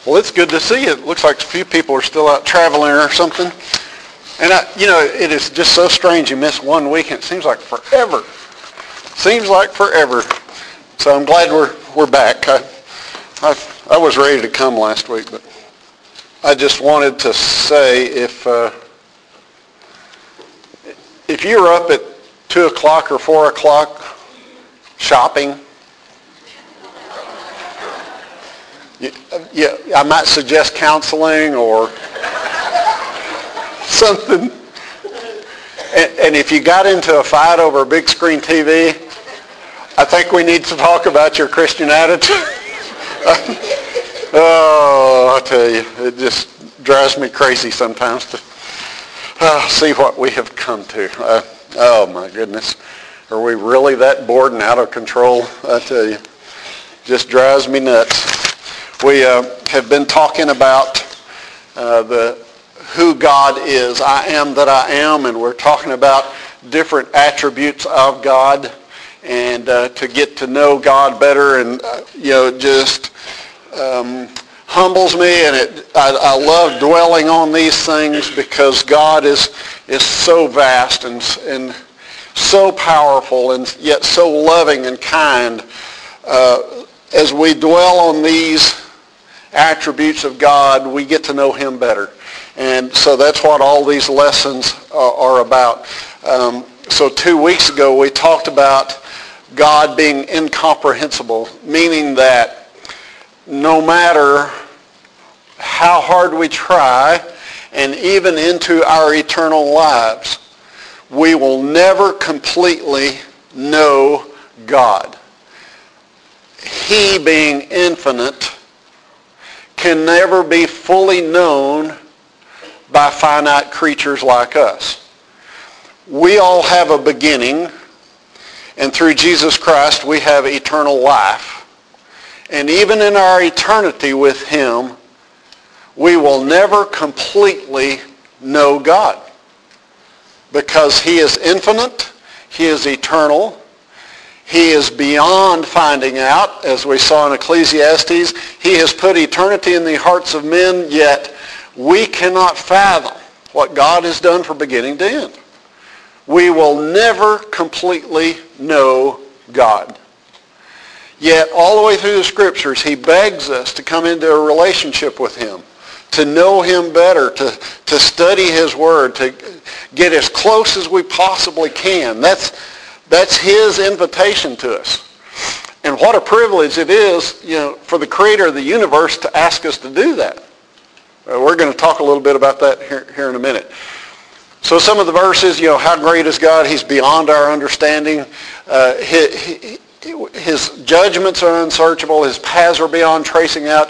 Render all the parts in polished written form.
Well, it's good to see you. It looks like a few people are still out traveling or something. And, it is just so strange you miss 1 week, and it seems like forever. So I'm glad we're back. I was ready to come last week, but I just wanted to say if you're up at 2 o'clock or 4 o'clock shopping, I might suggest counseling or something. And if you got into a fight over a big screen TV, I think we need to talk about your Christian attitude. Oh, I tell you, it just drives me crazy sometimes to see what we have come to. Oh, my goodness. Are we really that bored and out of control? I tell you, just drives me nuts. We have been talking about who God is. I am that I am, and we're talking about different attributes of God, and to get to know God better, and it just humbles me, and I love dwelling on these things because God is so vast and so powerful, and yet so loving and kind. As we dwell on these attributes of God, we get to know Him better. And so that's what all these lessons are about. So 2 weeks ago we talked about God being incomprehensible, meaning that no matter how hard we try, and even into our eternal lives, we will never completely know God. He, being infinite, can never be fully known by finite creatures like us. We all have a beginning, and through Jesus Christ we have eternal life. And even in our eternity with Him, we will never completely know God, because He is infinite, He is eternal, He is beyond finding out. As we saw in Ecclesiastes, He has put eternity in the hearts of men, yet we cannot fathom what God has done from beginning to end. We will never completely know God. Yet all the way through the Scriptures, He begs us to come into a relationship with Him, to know Him better, to study His Word, to get as close as we possibly can. That's His invitation to us. And what a privilege it is, for the Creator of the universe to ask us to do that. We're going to talk a little bit about that here in a minute. So some of the verses, how great is God? He's beyond our understanding. His judgments are unsearchable. His paths are beyond tracing out.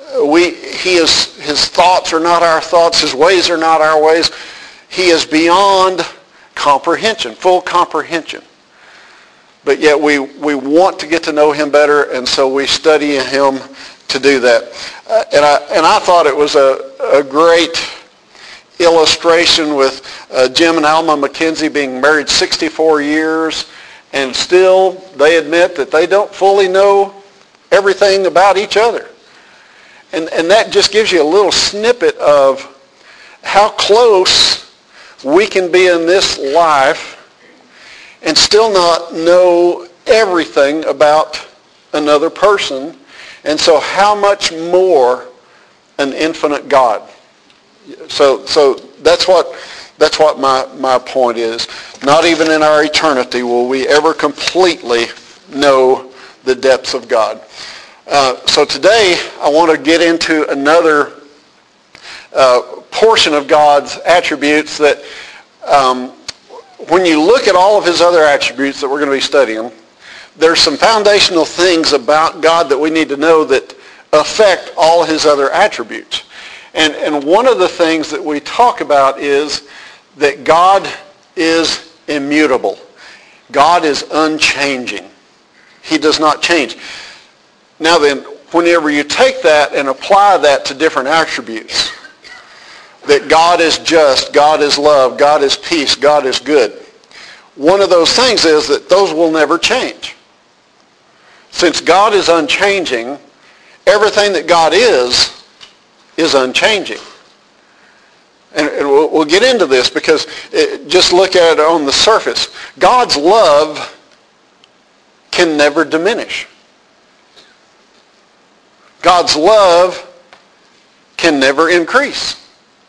His thoughts are not our thoughts. His ways are not our ways. He is beyond comprehension, full comprehension. But yet we want to get to know Him better, and so we study Him to do that. And I thought it was a great illustration with Jim and Alma McKenzie being married 64 years, and still they admit that they don't fully know everything about each other. And that just gives you a little snippet of how close we can be in this life and still not know everything about another person. And so how much more an infinite God? So that's what my point is. Not even in our eternity will we ever completely know the depths of God. So today I want to get into another portion of God's attributes that when you look at all of His other attributes that we're going to be studying, there's some foundational things about God that we need to know that affect all His other attributes. And one of the things that we talk about is that God is immutable. God is unchanging. He does not change. Now then, whenever you take that and apply that to different attributes, that God is just, God is love, God is peace, God is good, one of those things is that those will never change. Since God is unchanging, everything that God is is unchanging. And we'll get into this because just look at it on the surface. God's love can never diminish. God's love can never increase.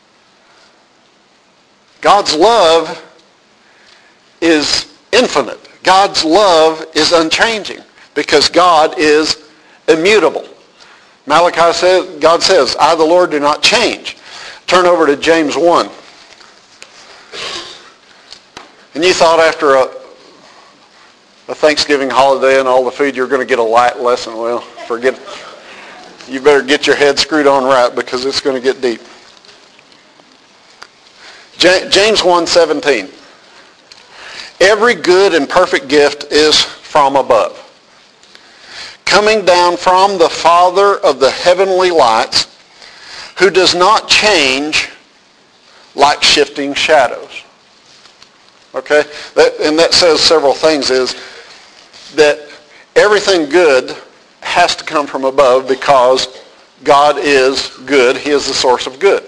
God's love is infinite. God's love is unchanging because God is immutable. Malachi says, God says, I, the Lord, do not change. Turn over to James 1. And you thought after a Thanksgiving holiday and all the food, you're going to get a light lesson. Well, forget it. You better get your head screwed on right because it's going to get deep. James 1:17. Every good and perfect gift is from above, coming down from the Father of the heavenly lights, who does not change like shifting shadows. Okay? That says several things, is that everything good has to come from above because God is good. He is the source of good.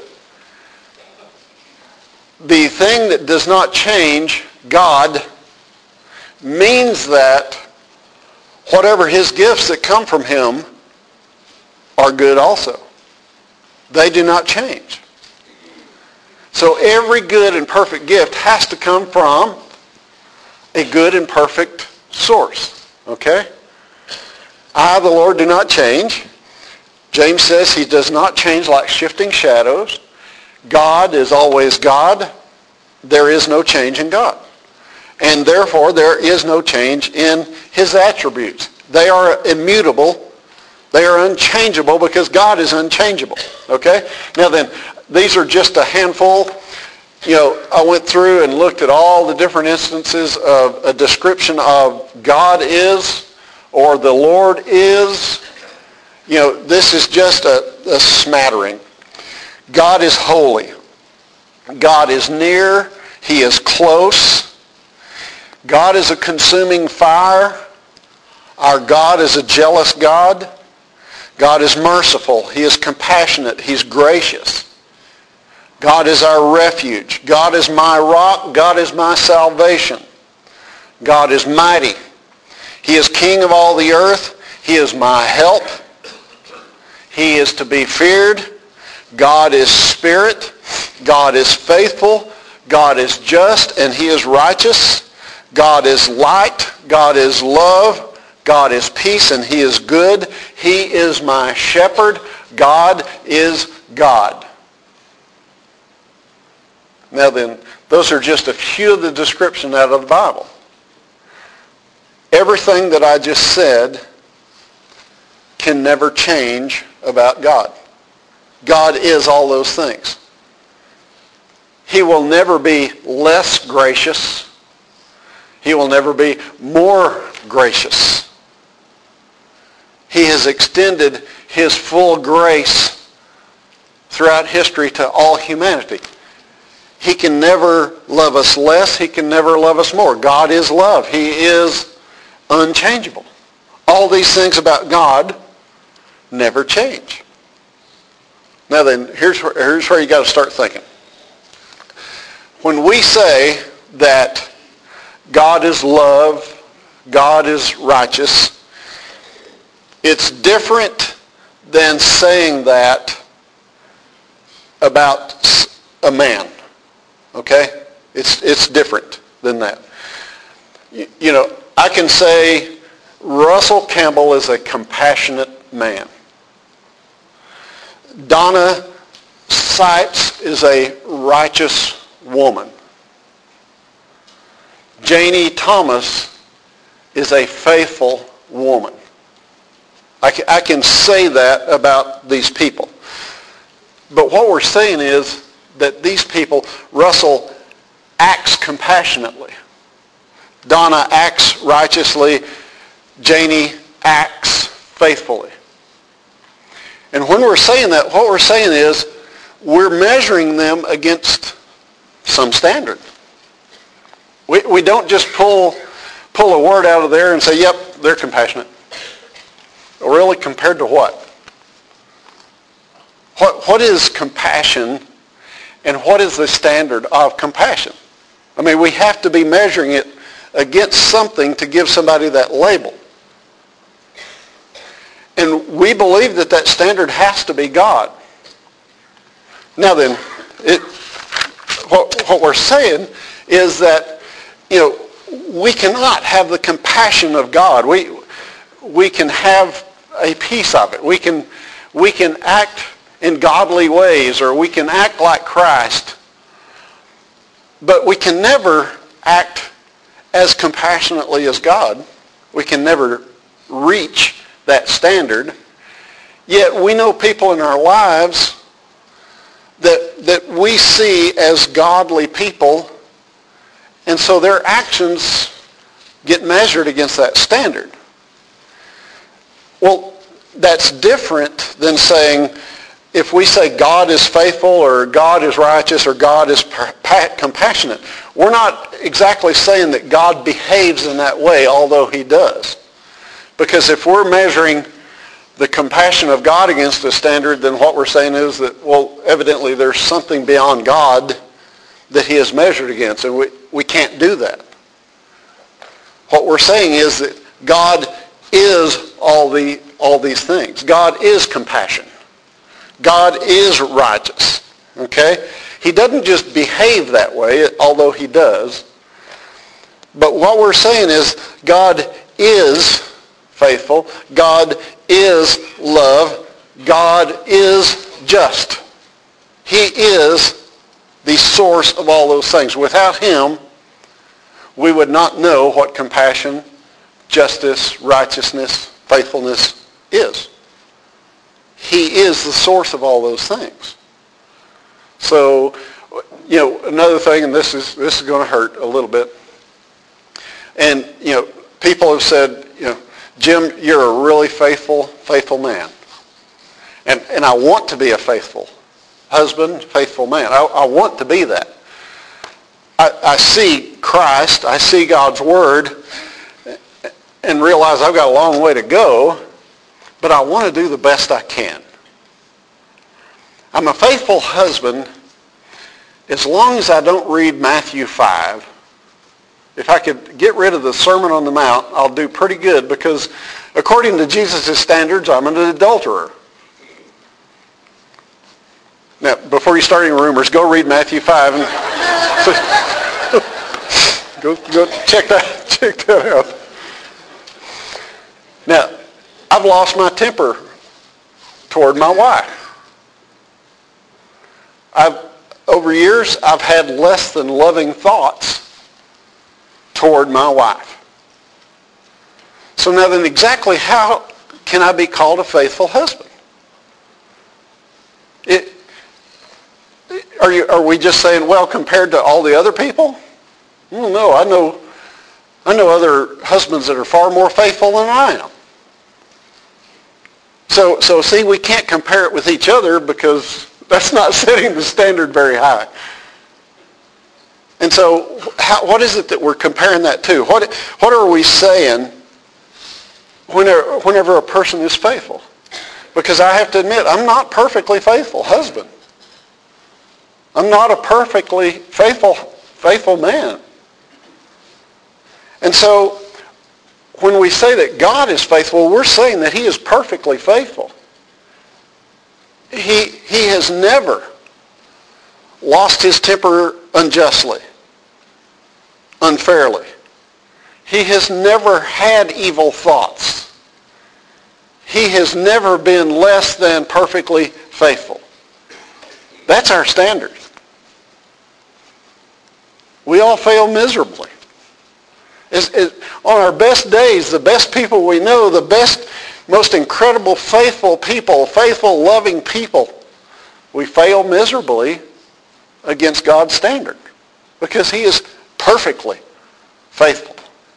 The thing that does not change, God, means that whatever his gifts that come from him are good also. They do not change. So every good and perfect gift has to come from a good and perfect source. Okay? I, the Lord, do not change. James says he does not change like shifting shadows. God is always God. There is no change in God. And therefore, there is no change in his attributes. They are immutable. They are unchangeable because God is unchangeable. Okay? Now then, these are just a handful. You know, I went through and looked at all the different instances of a description of God is or the Lord is. You know, this is just a smattering. God is holy. God is near. He is close. God is a consuming fire. Our God is a jealous God. God is merciful. He is compassionate. He's gracious. God is our refuge. God is my rock. God is my salvation. God is mighty. He is king of all the earth. He is my help. He is to be feared. God is spirit. God is faithful. God is just and he is righteous. God is light. God is love. God is peace and he is good. He is my shepherd. God is God. Now then, those are just a few of the descriptions out of the Bible. Everything that I just said can never change about God. God is all those things. He will never be less gracious. He will never be more gracious. He has extended his full grace throughout history to all humanity. He can never love us less. He can never love us more. God is love. He is unchangeable. All these things about God never change. Now then, here's where you got to start thinking. When we say that God is love, God is righteous, it's different than saying that about a man. Okay? It's different than that. You know, I can say Russell Campbell is a compassionate man. Donna Sipes is a righteous woman. Janie Thomas is a faithful woman. I can say that about these people. But what we're saying is that these people, Russell acts compassionately. Donna acts righteously. Janie acts faithfully. And when we're saying that, what we're saying is we're measuring them against some standard. We don't just pull a word out of there and say, yep, they're compassionate. Really, compared to what? what is compassion and what is the standard of compassion? I mean, we have to be measuring it against something to give somebody that label. And we believe that that standard has to be God. Now then, what we're saying is that, we cannot have the compassion of God. We can have a piece of it. We can act in godly ways, or we can act like Christ, but we can never act as compassionately as God. We can never reach that standard. Yet we know people in our lives that we see as godly people, and so their actions get measured against that standard. Well, that's different than saying, if we say God is faithful or God is righteous or God is compassionate, we're not exactly saying that God behaves in that way, although he does. Because if we're measuring the compassion of God against a standard, then what we're saying is that, well, evidently there's something beyond God that he is measured against, and we can't do that. What we're saying is that God is all these things. God is compassion. God is righteous. Okay? He doesn't just behave that way, although he does. But what we're saying is God is faithful. God is love. God is just. He is the source of all those things. Without him, we would not know what compassion, justice, righteousness, faithfulness is. He is the source of all those things. So, another thing, and this is going to hurt a little bit. And, people have said, Jim, you're a really faithful man. And I want to be a faithful husband, faithful man. I want to be that. I see Christ, I see God's Word, and realize I've got a long way to go, but I want to do the best I can. I'm a faithful husband as long as I don't read Matthew 5. If I could get rid of the Sermon on the Mount, I'll do pretty good, because according to Jesus' standards, I'm an adulterer. Now, before you start any rumors, go read Matthew 5 and go check that out. Now, I've lost my temper toward my wife. Over years, I've had less than loving thoughts toward my wife. So now then, exactly how can I be called a faithful husband? Are we just saying, well, compared to all the other people? Well, no, I know other husbands that are far more faithful than I am. So see, we can't compare it with each other, because that's not setting the standard very high. And so what is it that we're comparing that to? What are we saying whenever a person is faithful? Because I have to admit, I'm not perfectly faithful husband. I'm not a perfectly faithful man. And so when we say that God is faithful, we're saying that he is perfectly faithful. He has never lost his temper unjustly, unfairly. He has never had evil thoughts. He has never been less than perfectly faithful. That's our standard. We all fail miserably. On our best days, the best people we know, the best, most incredible, faithful people, faithful, loving people, we fail miserably against God's standard, because he is perfectly faithful.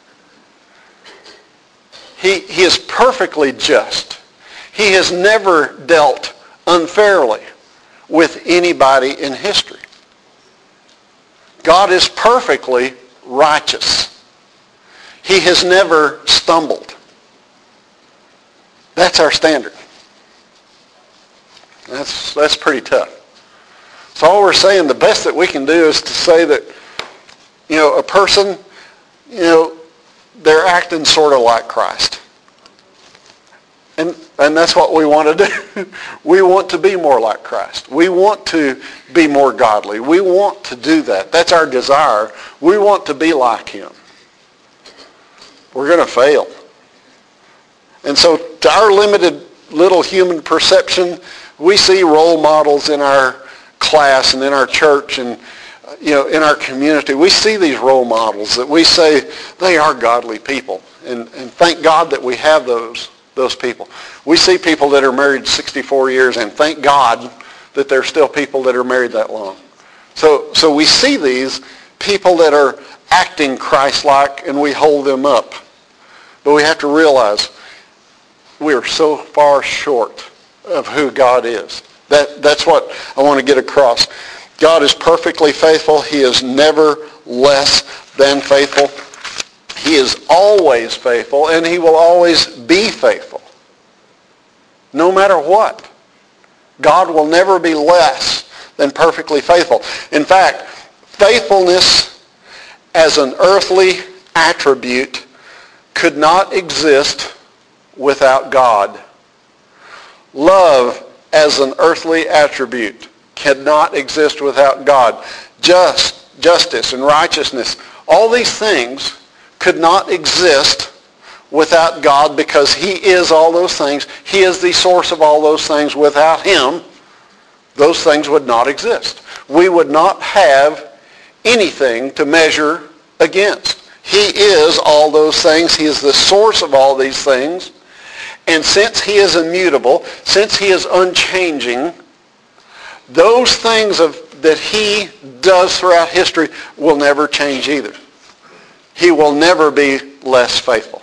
He is perfectly just. He has never dealt unfairly with anybody in history. God is perfectly righteous. He has never stumbled. That's our standard. That's pretty tough. So all we're saying, the best that we can do is to say that, a person, they're acting sort of like Christ. And that's what we want to do. We want to be more like Christ. We want to be more godly. We want to do that. That's our desire. We want to be like him. We're going to fail. And so to our limited little human perception, we see role models in our class and in our church and in our community. We see these role models that we say they are godly people. And thank God that we have those people. We see people that are married 64 years, and thank God that there's still people that are married that long. So we see these people that are acting Christ-like, and we hold them up. But we have to realize we are so far short of who God is. That's what I want to get across. God is perfectly faithful. He is never less than faithful. He is always faithful, and he will always be faithful. No matter what. God will never be less than perfectly faithful. In fact, faithfulness as an earthly attribute could not exist without God. Love as an earthly attribute cannot exist without God. Justice and righteousness, all these things could not exist without God because he is all those things. He is the source of all those things. Without him, those things would not exist. We would not have anything to measure against. He is all those things. He is the source of all these things. And since he is immutable, since he is unchanging, those things that he does throughout history will never change either. He will never be less faithful.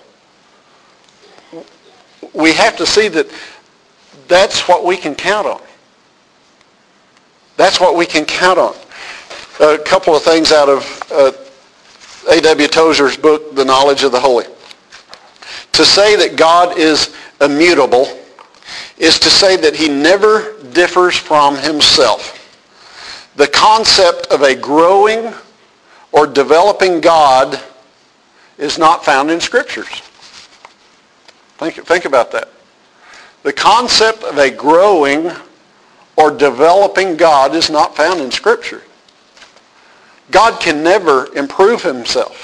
We have to see that that's what we can count on. That's what we can count on. A couple of things out of A.W. Tozer's book, The Knowledge of the Holy. To say that God is immutable is to say that he never differs from himself. The concept of a growing or developing God is not found in Scriptures. Think about that. The concept of a growing or developing God is not found in Scripture. God can never improve himself.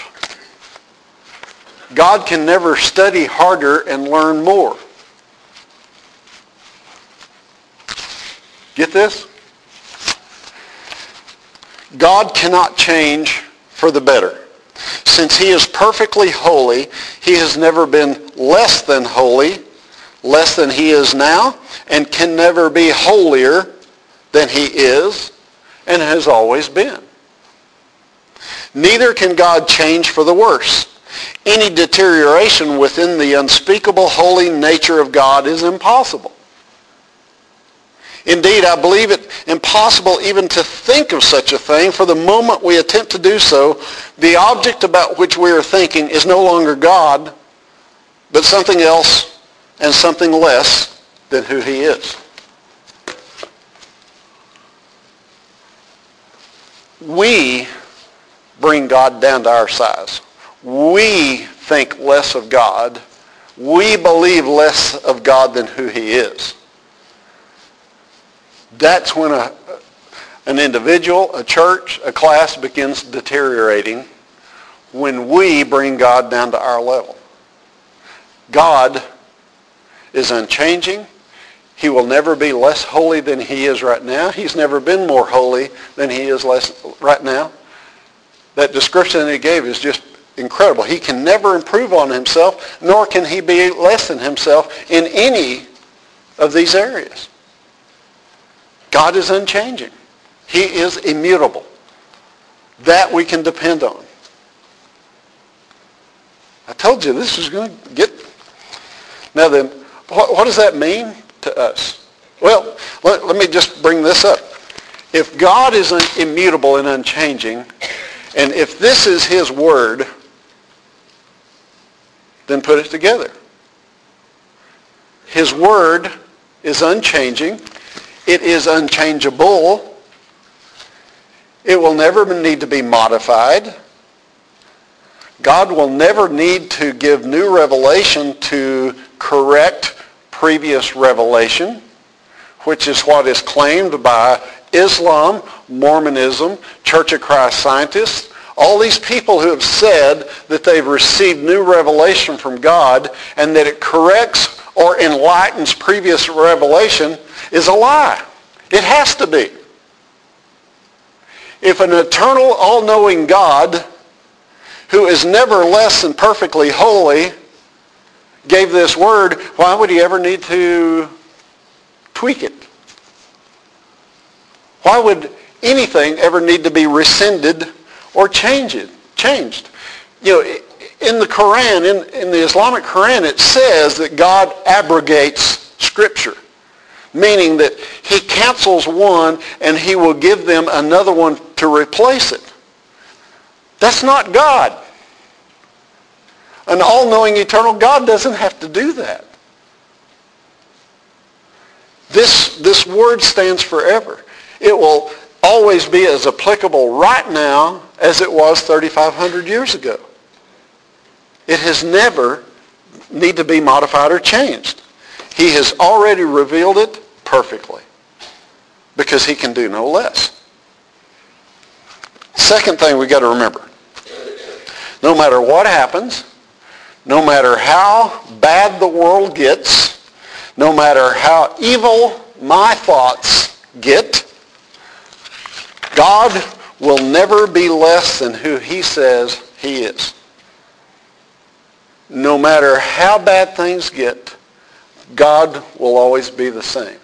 God can never study harder and learn more. Get this? God cannot change for the better. Since he is perfectly holy, he has never been less than holy, less than he is now, and can never be holier than he is and has always been. Neither can God change for the worse. Any deterioration within the unspeakable holy nature of God is impossible. Indeed, I believe it impossible even to think of such a thing, for the moment we attempt to do so, the object about which we are thinking is no longer God, but something else and something less than who he is. We bring God down to our size. We think less of God. We believe less of God than who he is. That's when an individual, a church, a class begins deteriorating, when we bring God down to our level. God is unchanging. He will never be less holy than he is right now. He's never been more holy than he is right now. That description that he gave is just incredible. He can never improve on himself, nor can he be less than himself in any of these areas. God is unchanging. He is immutable. That we can depend on. I told you this was going to get... Now then, what does that mean to us? Well, let me just bring this up. If God is immutable and unchanging, and if this is his word, then put it together. His word is unchanging. It is unchangeable. It will never need to be modified. God will never need to give new revelation to correct previous revelation, which is what is claimed by Islam, Mormonism, Church of Christ scientists. All these people who have said that they've received new revelation from God and that it corrects or enlightens previous revelation is a lie. It has to be. If an eternal, all-knowing God who is never less than perfectly holy gave this word, why would he ever need to tweak it? Why would anything ever need to be rescinded or changed? You know, in the Quran, in the Islamic Quran, it says that God abrogates Scripture, meaning that he cancels one and he will give them another one to replace it. That's not God. An all-knowing eternal God doesn't have to do that. This word stands forever. It will always be as applicable right now as it was 3,500 years ago. It has never need to be modified or changed. He has already revealed it perfectly because he can do no less. Second thing we got to remember, no matter what happens, no matter how bad the world gets, no matter how evil my thoughts get, God will never be less than who he says he is. No matter how bad things get, God will always be the same.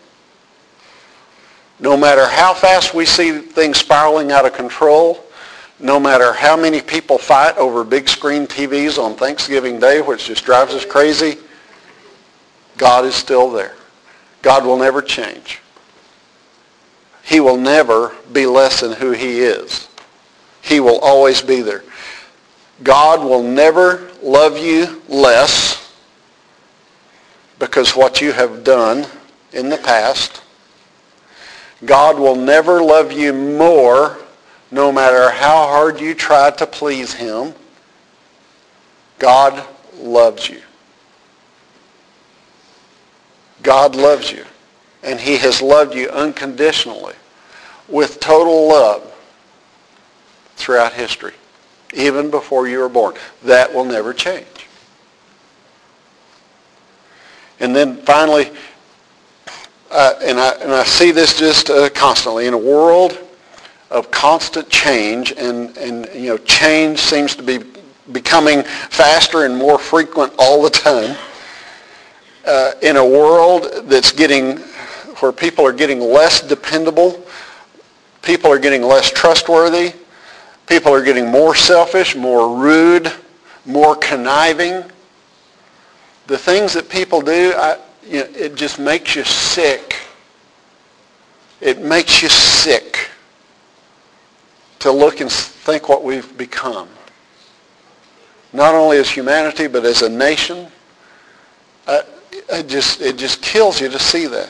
No matter how fast we see things spiraling out of control, no matter how many people fight over big screen TVs on Thanksgiving Day, which just drives us crazy, God is still there. God will never change. He will never be less than who he is. He will always be there. God will never love you less because what you have done in the past. God will never love you more no matter how hard you try to please him. God loves you. God loves you. And he has loved you unconditionally with total love throughout history, even before you were born. That will never change. And then finally, and I see this just constantly, in a world of constant change, and you know, change seems to be becoming faster and more frequent all the time. In a world that's where people are getting less dependable, people are getting less trustworthy, people are getting more selfish, more rude, more conniving. The things that people do, it just makes you sick. It makes you sick to look and think what we've become. Not only as humanity, but as a nation. It just kills you to see that.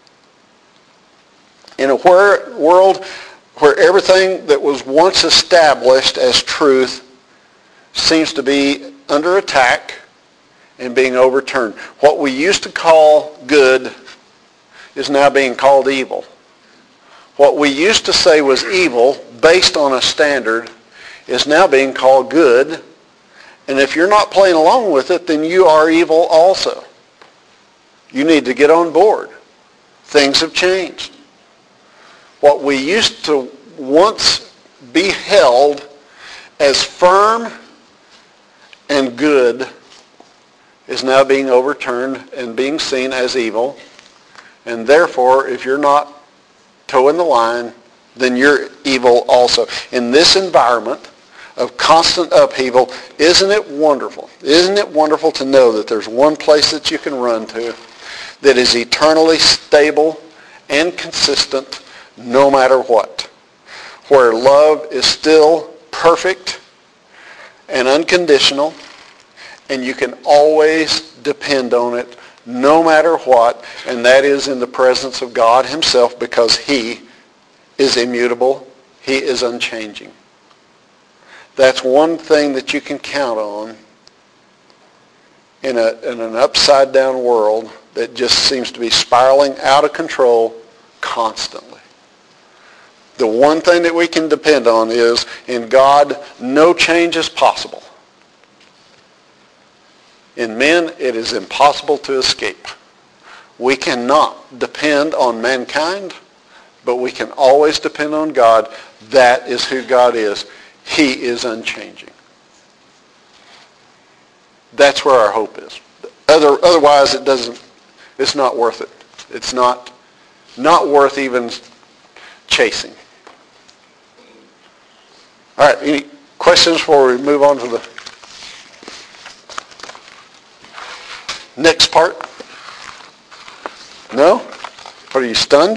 In a world where everything that was once established as truth seems to be under attack and being overturned. What we used to call good is now being called evil. What we used to say was evil based on a standard is now being called good. And if you're not playing along with it, then you are evil also. You need to get on board. Things have changed. What we used to once be held as firm and good is now being overturned and being seen as evil. And therefore, if you're not toeing the line, then you're evil also. In this environment of constant upheaval, isn't it wonderful? Isn't it wonderful to know that there's one place that you can run to that is eternally stable and consistent no matter what, where love is still perfect and unconditional, and you can always depend on it no matter what, and that is in the presence of God himself, because he is immutable. He is unchanging. That's one thing that you can count on in an upside-down world that just seems to be spiraling out of control constantly. The one thing that we can depend on is, in God, no change is possible. In men, it is impossible to escape. We cannot depend on mankind, but we can always depend on God. That is who God is. He is unchanging. That's where our hope is. Otherwise, it's not worth it. It's not worth even chasing. All right, any questions before we move on to the next part? No? Are you stunned?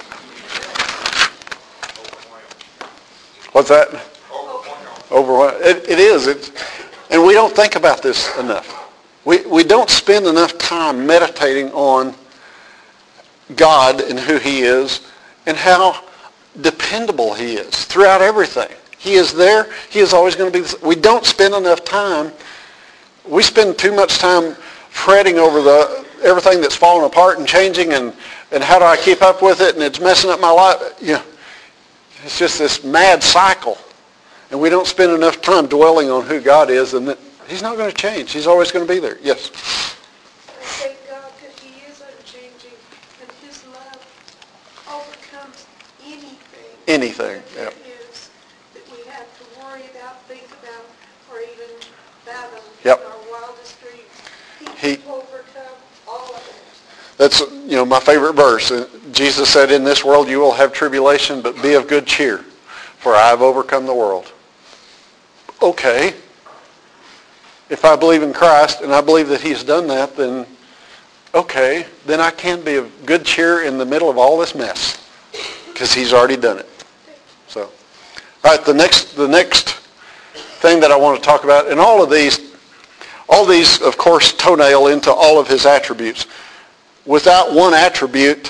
What's that? Overwhelmed. It is. And we don't think about this enough. We don't spend enough time meditating on God and who he is and how dependable he is throughout everything. He is there. He is always going to be. We don't spend enough time. We spend too much time fretting over everything that's falling apart and changing, and how do I keep up with it, and it's messing up my life. It's just this mad cycle. And we don't spend enough time dwelling on who God is, and that he's not going to change. He's always going to be there. Yes? I thank God that he is unchanging, and his love overcomes anything. Anything, that is that we have to worry about, think about, or even fathom in our wildest dreams. He can overcome all of it. That's my favorite verse. Jesus said, "In this world you will have tribulation, but be of good cheer, for I have overcome the world." Okay. If I believe in Christ and I believe that he's done that, then okay, then I can be of good cheer in the middle of all this mess, because he's already done it. So, all right, the next thing that I want to talk about, and all these of course toenail into all of his attributes. Without one attribute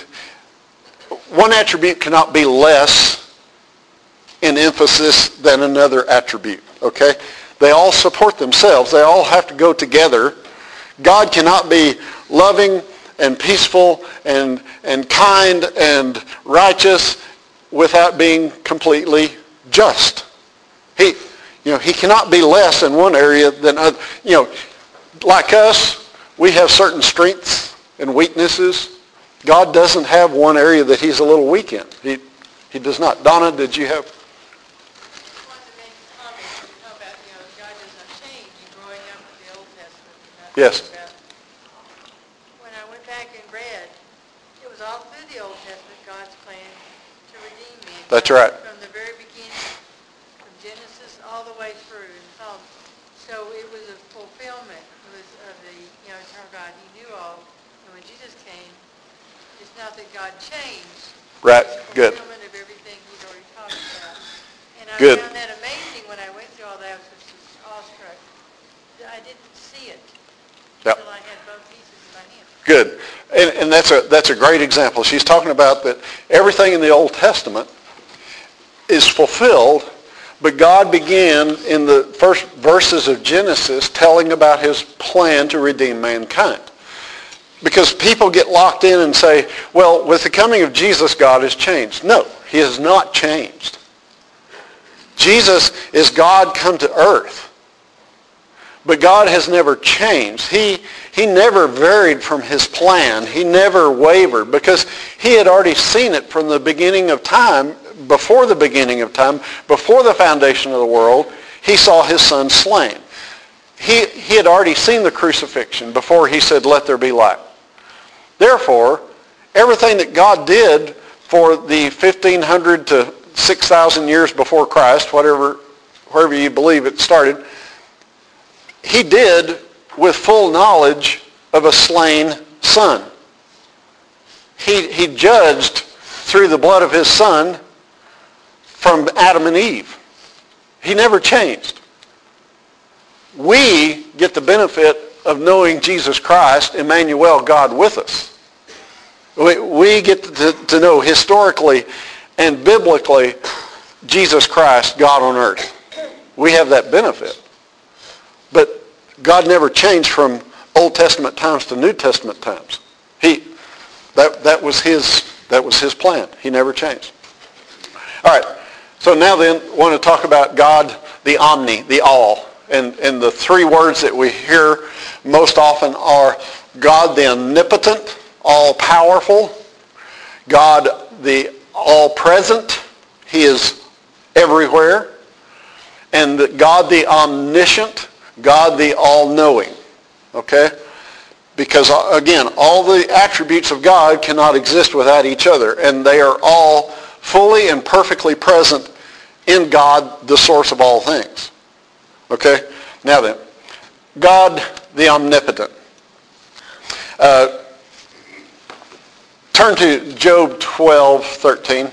cannot be less in emphasis than another attribute, okay? They all support themselves. They all have to go together. God cannot be loving and peaceful and kind and righteous without being completely just. He cannot be less in one area than other. Like us, we have certain strengths and weaknesses. God doesn't have one area that he's a little weak in. He does not. Donna, did you have? Yes. When I went back and read, it was all through the Old Testament, God's plan to redeem me. That's right. From the very beginning, from Genesis all the way through. So it was a fulfillment. It was of the eternal God. He knew all. And when Jesus came, it's not that God changed. Right. It's a Good. fulfillment of everything he'd already talked about. And I Good. found that amazing when I went through all that. I was just awestruck. I didn't see it. Yep. Until I had both pieces in my hand. Good. And that's a great example. She's talking about that everything in the Old Testament is fulfilled, but God began in the first verses of Genesis telling about his plan to redeem mankind. Because people get locked in and say, well, with the coming of Jesus, God has changed. No, he has not changed. Jesus is God come to earth. But God has never changed. He never varied from his plan. He never wavered, because he had already seen it from the beginning of time, before the beginning of time, before the foundation of the world. He saw his son slain. He had already seen the crucifixion before he said, "Let there be light." Therefore, everything that God did for the 1,500 to 6,000 years before Christ, wherever you believe it started, he did with full knowledge of a slain son. He judged through the blood of his son from Adam and Eve. He never changed. We get the benefit of knowing Jesus Christ, Emmanuel, God with us. We get to know historically and biblically Jesus Christ, God on earth. We have that benefit. But God never changed from Old Testament times to New Testament times. That was his plan. He never changed. All right. So now then, I want to talk about God, the omni, the all. And the three words that we hear most often are God the omnipotent, all-powerful, God the all-present, he is everywhere, and God the omniscient, God the all-knowing. Okay? Because, again, all the attributes of God cannot exist without each other, and they are all fully and perfectly present in God, the source of all things. Okay? Now then, God the omnipotent. Turn to Job 12:13.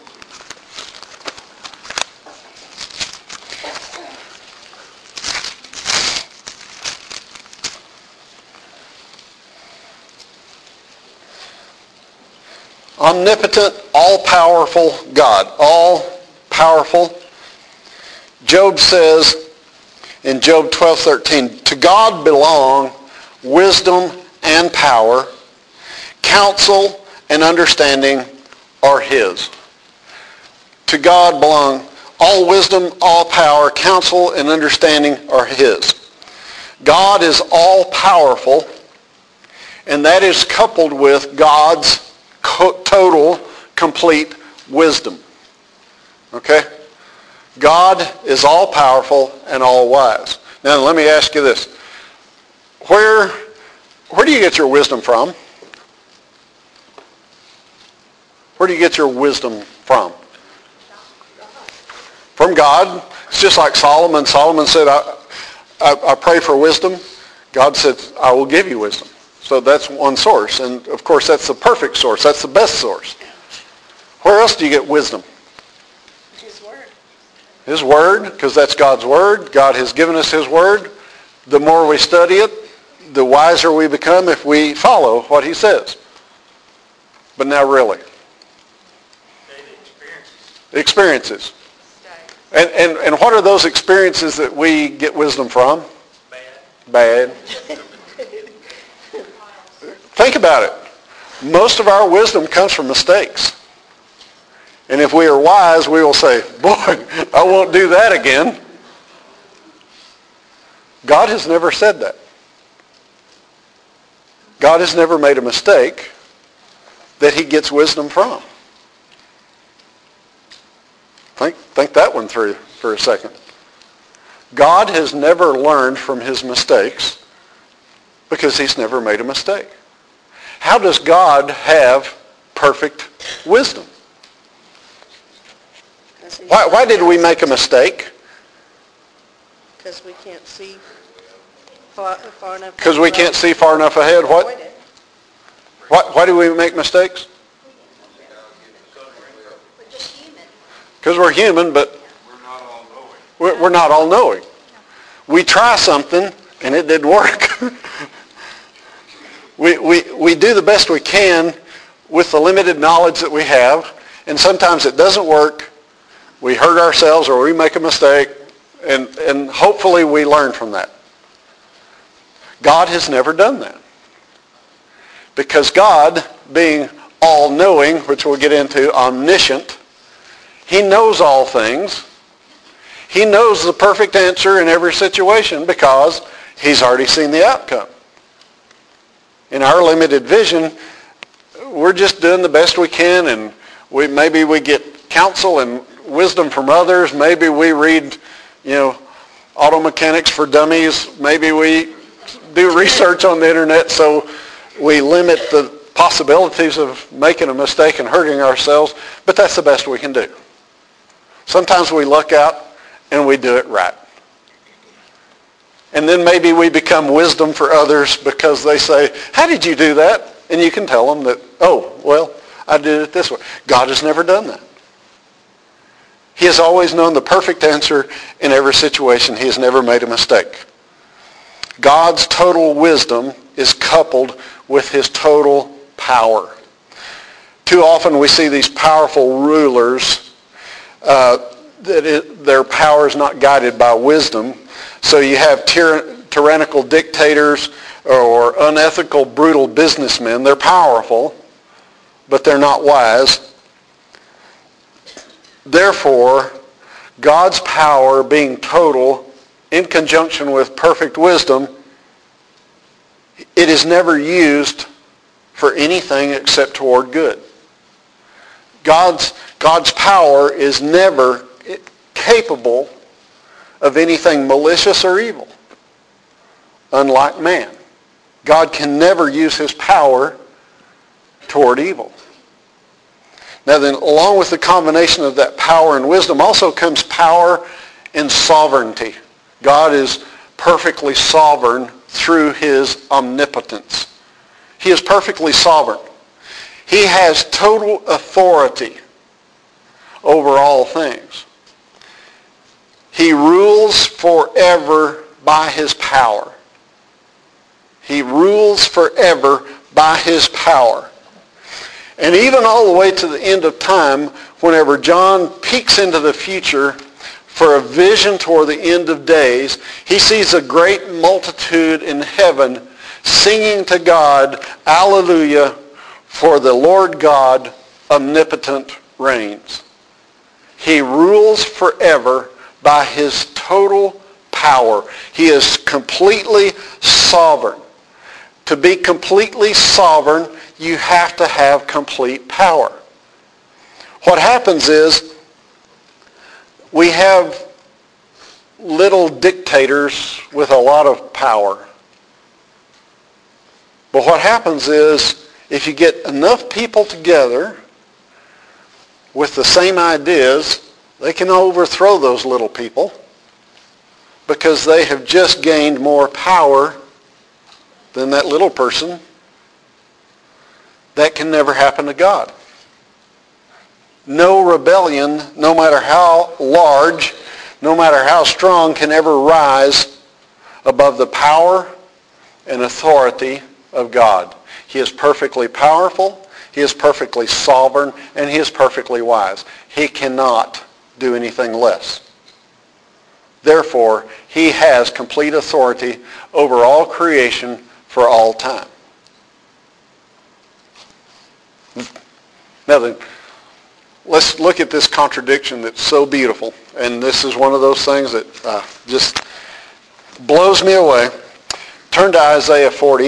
Omnipotent, all-powerful God. All-powerful. Job says in Job 12:13, to God belong wisdom and power, counsel and understanding are his. To God belong all wisdom, all power, counsel and understanding are his. God is all-powerful, and that is coupled with God's total, complete wisdom. Okay? God is all-powerful and all-wise. Now, let me ask you this. Where do you get your wisdom from? Where do you get your wisdom from? From God. It's just like Solomon. Solomon said, I pray for wisdom. God said, I will give you wisdom. So that's one source. And, of course, that's the perfect source. That's the best source. Where else do you get wisdom? His Word. His Word, because that's God's Word. God has given us his Word. The more we study it, the wiser we become if we follow what he says. But now really. Experiences. And what are those experiences that we get wisdom from? Bad. Think about it. Most of our wisdom comes from mistakes. And if we are wise, we will say, boy, I won't do that again. God has never said that. God has never made a mistake that he gets wisdom from. Think that one through for a second. God has never learned from his mistakes because he's never made a mistake. How does God have perfect wisdom? Why did we make a mistake? Because we can't see far enough. Because we can't see far enough ahead. Why do we make mistakes? We're just human. Because we're human, but we're not all knowing. We try something and it didn't work. We do the best we can with the limited knowledge that we have, and sometimes it doesn't work. We hurt ourselves or we make a mistake, and hopefully we learn from that. God has never done that. Because God, being all-knowing, which we'll get into, omniscient, he knows all things. He knows the perfect answer in every situation because he's already seen the outcome. In our limited vision, we're just doing the best we can, and maybe we get counsel and wisdom from others. Maybe we read, Auto Mechanics for Dummies. Maybe we do research on the internet, so we limit the possibilities of making a mistake and hurting ourselves, but that's the best we can do. Sometimes we luck out and we do it right. And then maybe we become wisdom for others because they say, how did you do that? And you can tell them that, I did it this way. God has never done that. He has always known the perfect answer in every situation. He has never made a mistake. God's total wisdom is coupled with his total power. Too often we see these powerful rulers their power is not guided by wisdom. So you have tyrannical dictators or unethical, brutal businessmen. They're powerful, but they're not wise. Therefore, God's power being total in conjunction with perfect wisdom, it is never used for anything except toward good. God's power is never capable of anything malicious or evil, unlike man. God can never use his power toward evil. Now then, along with the combination of that power and wisdom also comes power and sovereignty. God is perfectly sovereign through his omnipotence. He is perfectly sovereign. He has total authority over all things. He rules forever by his power. He rules forever by his power. And even all the way to the end of time, whenever John peeks into the future for a vision toward the end of days, he sees a great multitude in heaven singing to God, Alleluia, for the Lord God omnipotent reigns. He rules forever by his total power. He is completely sovereign. To be completely sovereign, you have to have complete power. What happens is we have little dictators with a lot of power. But what happens is if you get enough people together with the same ideas, they can overthrow those little people because they have just gained more power than that little person. That can never happen to God. No rebellion, no matter how large, no matter how strong, can ever rise above the power and authority of God. He is perfectly powerful, he is perfectly sovereign, and he is perfectly wise. He cannot do anything less. Therefore, he has complete authority over all creation for all time. Now then, let's look at this contradiction that's so beautiful. And this is one of those things that just blows me away. Turn to Isaiah 40.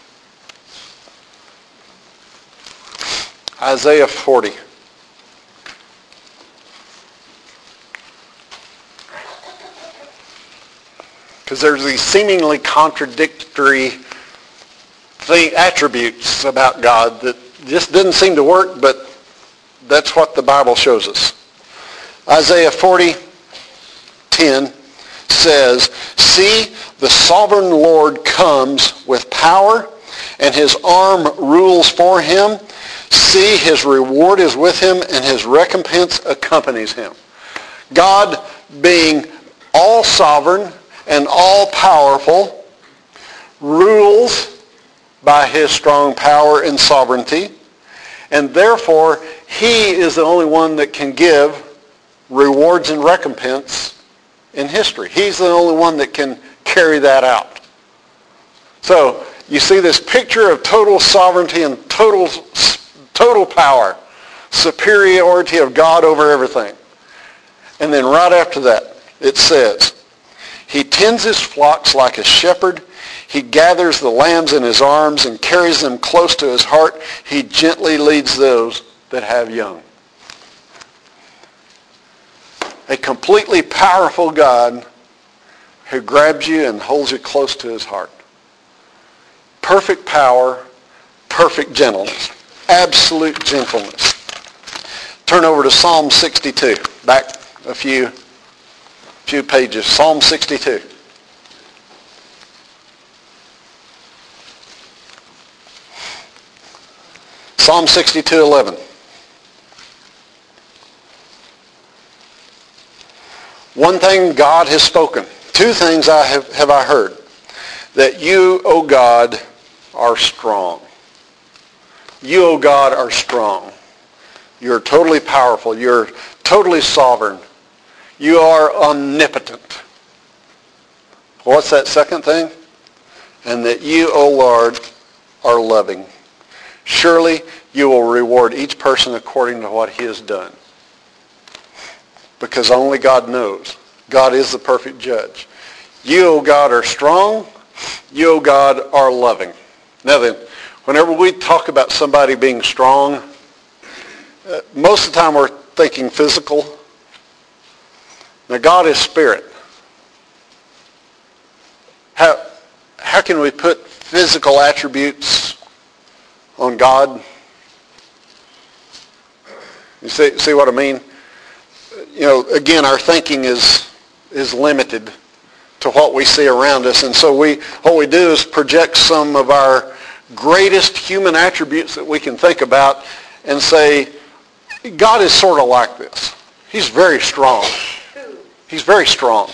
Isaiah 40. Because there's these seemingly contradictory attributes about God that just didn't seem to work, but that's what the Bible shows us. Isaiah 40:10 says, "See, the sovereign Lord comes with power, and his arm rules for him. See, his reward is with him, and his recompense accompanies him." God, being all sovereign and all powerful, rules by his strong power and sovereignty, and therefore he is the only one that can give rewards and recompense in history. He's the only one that can carry that out. So you see this picture of total sovereignty and total power, superiority of God over everything. And then right after that, it says, "He tends his flocks like a shepherd. He gathers the lambs in his arms and carries them close to his heart. He gently leads those that have young." A completely powerful God who grabs you and holds you close to his heart. Perfect power, perfect gentleness, absolute gentleness. Turn over to Psalm 62, back a few pages. Psalm 62. Psalm 62:11. "One thing God has spoken, two things have I heard, that you, O God, are strong. You, O God, are strong. You're totally powerful. You're totally sovereign. You are omnipotent. What's that second thing? And that you, O Lord, are loving. Surely you will reward each person according to what he has done. Because only God knows. God is the perfect judge. You, O God, are strong. You, O God, are loving. Now then, whenever we talk about somebody being strong, most of the time we're thinking physical. Now God is spirit. How can we put physical attributes on God? You see what I mean? You know, again, our thinking is limited to what we see around us. And so what we do is project some of our greatest human attributes that we can think about and say, God is sort of like this. He's very strong. He's very strong.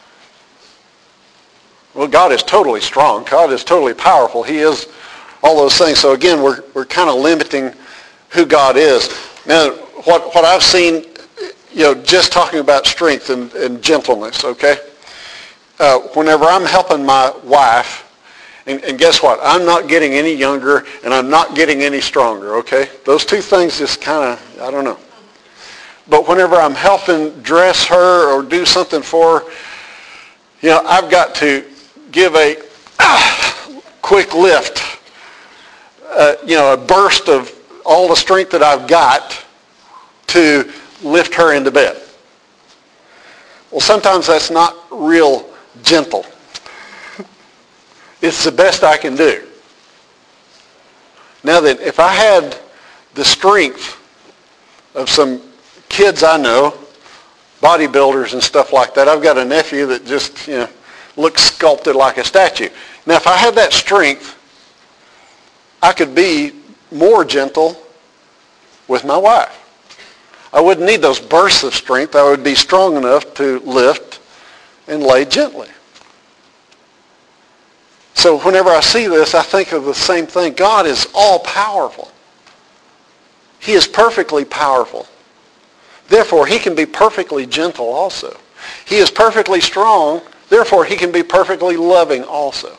Well, God is totally strong. God is totally powerful. He is all those things. So again, we're kind of limiting who God is. Now, what I've seen, you know, just talking about strength and gentleness, okay? Whenever I'm helping my wife, and guess what? I'm not getting any younger, and I'm not getting any stronger, okay? Those two things just kind of, I don't know. But whenever I'm helping dress her or do something for her, you know, I've got to give a quick lift, you know, a burst of all the strength that I've got to lift her into bed. Well, sometimes that's not real gentle. It's the best I can do. Now then, if I had the strength of some kids I know, bodybuilders and stuff like that, I've got a nephew that just, you know, looks sculpted like a statue. Now, if I had that strength, I could be more gentle with my wife. I wouldn't need those bursts of strength. I would be strong enough to lift and lay gently. So whenever I see this, I think of the same thing. God is all-powerful. He is perfectly powerful. Therefore, he can be perfectly gentle also. He is perfectly strong. Therefore, he can be perfectly loving also.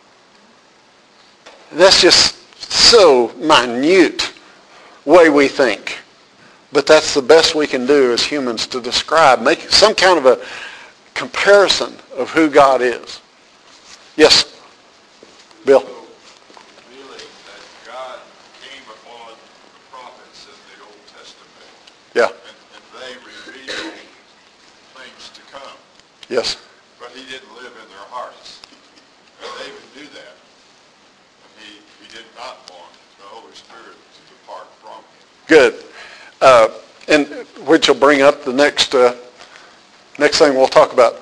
That's just so minute way we think. But that's the best we can do as humans to describe, make some kind of a comparison of who God is. Yes, Bill. Really, that God came upon the prophets in the Old Testament. Yeah. And they revealed things to come. Yes. But he didn't live in their hearts. And David knew that. And he did not want the Holy Spirit to depart from him. Good. And which will bring up the next thing we'll talk about.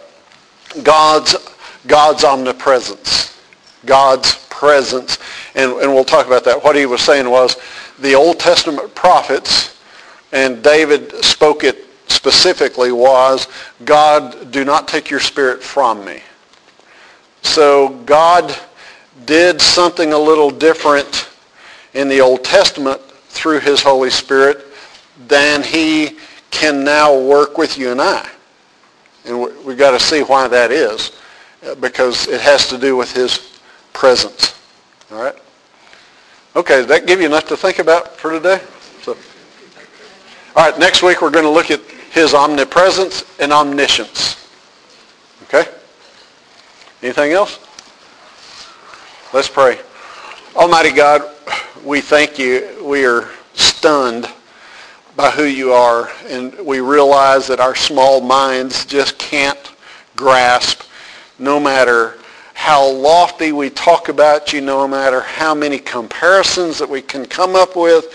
God's omnipresence. God's presence. And we'll talk about that. What he was saying was the Old Testament prophets, and David spoke it specifically, was, God, do not take your spirit from me. So God did something a little different in the Old Testament through his Holy Spirit than he can now work with you and I. And we've got to see why that is, because it has to do with his presence. All right? Okay, does that give you enough to think about for today? So, all right, next week we're going to look at his omnipresence and omniscience. Okay? Anything else? Let's pray. Almighty God, we thank you. We are stunned by who you are, and we realize that our small minds just can't grasp, no matter how lofty we talk about you, no matter how many comparisons that we can come up with,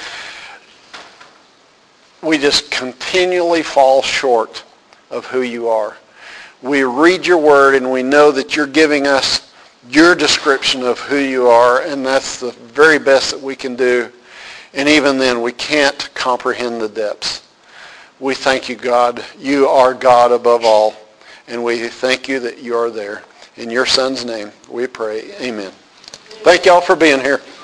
we just continually fall short of who you are. We read your word and we know that you're giving us your description of who you are, and that's the very best that we can do. And even then, we can't comprehend the depths. We thank you, God. You are God above all, and we thank you that you are there. In your Son's name we pray. Amen. Thank y'all for being here.